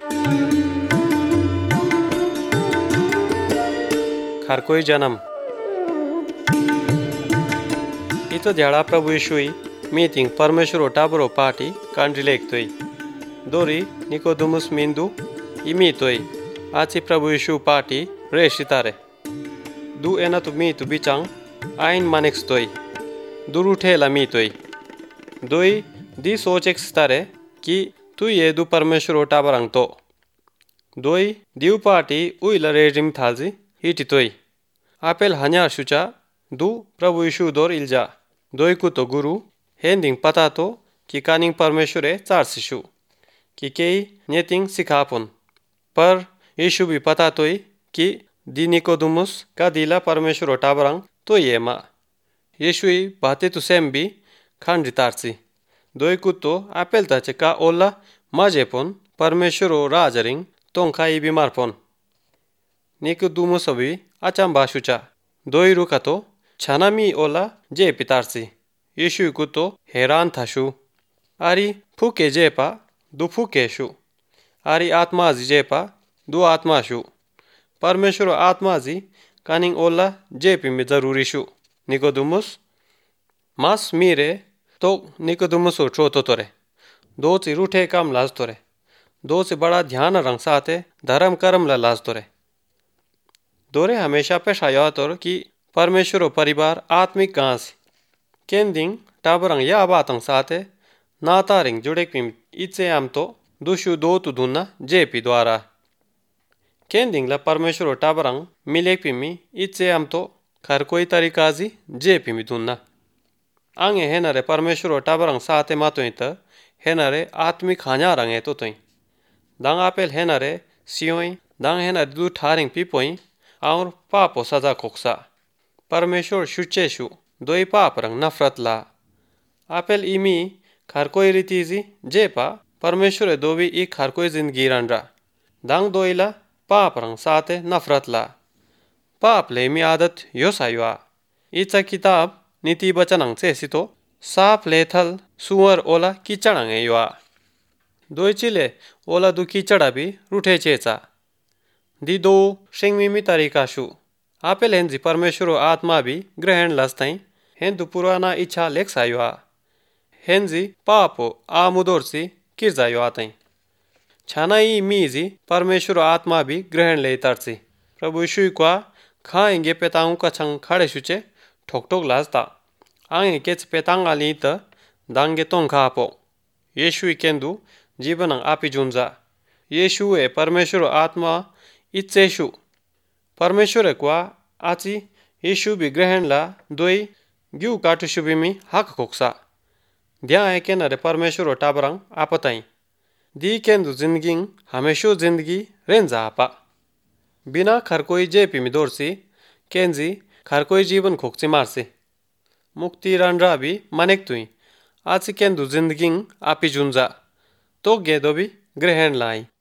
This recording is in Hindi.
हर कोई जन्म इतो ध्याड़ा प्रभु यीशुई मीटिंग परमेश्वर टाबरो पार्टी कांड्री लेक्तोई दोरी निकोदुमुस मिंदु इमीतोई आची प्रभु यीशु पार्टी रेशितारे दु एना तु मीतु बिचांग आइन मानेक्स्तोई दुरुठेला मीतोई दोई दी सोचेक्स्तारे कि तु ये दु परमेश्वर टाबरंग तो दोई दिउ पार्टी उइला रेजिम थालजी हिटितोई आपेल हन्यार शुचा दु प्रभु यीशु दोर इल्जा दोई कुतो गुरु हेंदिंग पता तो कि कानिंग परमेश्वरे चार्सिशु कि केई नेतिंग सिखापुन पर यीशु भी पता तोई कि दी निकोदुमुस का दिला परमेश्वर टाबरंग तो ये मा यीशुई बाते तु सेम भी खांडी तारसी दोई कुतो आपेल ताचे का ओला माजेपोन परमेश्वर राजरिंग तोंखाई बीमारपोन निकोदुमुस भी अचाम बाशुचा दोई रुका तो छानामी ओला जे पितारसी यीशु कुतो हैरान थाशु आरी फूके जेपा दु फूकेशु आरी आत्माजी जेपा दु आत्माशु परमेश्वर आत्माजी कानिंग ओला जेपी में जरूरीशु निकोदुमुस मास मीरे तो निकोदुमुस चोतो तोरे दो ची रूठे काम लाज तोरे दो से बड़ा ध्यान रंग साथे धर्म कर्म ला लाज तोरे दोरे हमेशा पेश आया तोर कि परमेश्वर परिवार आत्मिक गांस केंदिंग टाबरंग या बातंग साथे नातारिंग जुड़े पिम इचे आम तो दुशु दो तु धुना जेपी द्वारा केंदिंग ला परमेश्वर टाबरंग मिले पिमी इचे आम तो खर कोई तरीका जी जेपी मी धुना आंगे हेनरे परमेश्वर टाबरंग साथे मातोई त हेनरे आत्मिक हान्या रंगे तो तोई दांग आपेल हेनरे सियोई दांग हेनरे दु ठारिंग पिपोई और पापो सजा खोक्सा परमेश्वर शुचेशु दोई पाप रंग नफरत ला आपेल इमी खर कोई रीतिजी जेपा परमेश्वर दोवी ई खर कोई जिंदगी रंडा दांग दोईला पाप रंग साथे नफरत ला पाप ले मी आदत यो सायुआ इचा किताब नीति बचनंग से तो साफ लेथल सुअर ओला कीचड़ंग युआ दोई चिले ओला दु कीचड़ा भी रूठे चेचा दी दो शेंगमिमी तरीकाशु आपेल हेंजी परमेश्वर आत्मा भी ग्रहण लस्ताई हेंदु पुराना इच्छा लेख सायुआ हेंजी पापो आमुदोरसी किरजायुआ ताई छानाई मीजी परमेश्वर आत्मा भी ग्रहण ले तरसी प्रभु यीशु को खाएंगे पेतांग का छंग खड़े शुचे ठोक ठोक लाजता आंगे केच पेतांग आली त दांगे तोंग खापो यीशु केंदु जीवन आपी जुंजा यीशु ए परमेश्वर आत्मा इच्छेशु परमेश्वर को आची यीशु भी ग्रहण ला दोई ग्यू काटुशु भी हक खोक्सा ध्या के नरे परमेश्वर टाबरंग आपताई दी केंदु जिंदगी हमेशो जिंदगी रेंजा आपा बिना खर कोई जेपी में दौड़सी केंजी खर कोई जीवन खोक्सी मारसी मुक्ति रंड्रा भी मनेक तुई आची केंदु जिंदगी आपी जुंजा तो गेदो भी ग्रहण लाई।